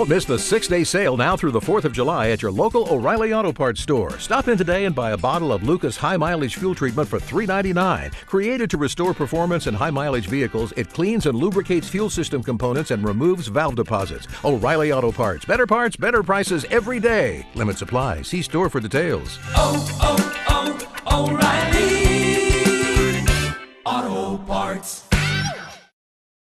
Don't miss the 6-day sale now through the 4th of July at your local O'Reilly Auto Parts store. Stop in today and buy a bottle of Lucas High Mileage Fuel Treatment for $3.99. Created to restore performance in high mileage vehicles, it cleans and lubricates fuel system components and removes valve deposits. O'Reilly Auto Parts. Better parts, better prices every day. Limit supply. See store for details. O'Reilly.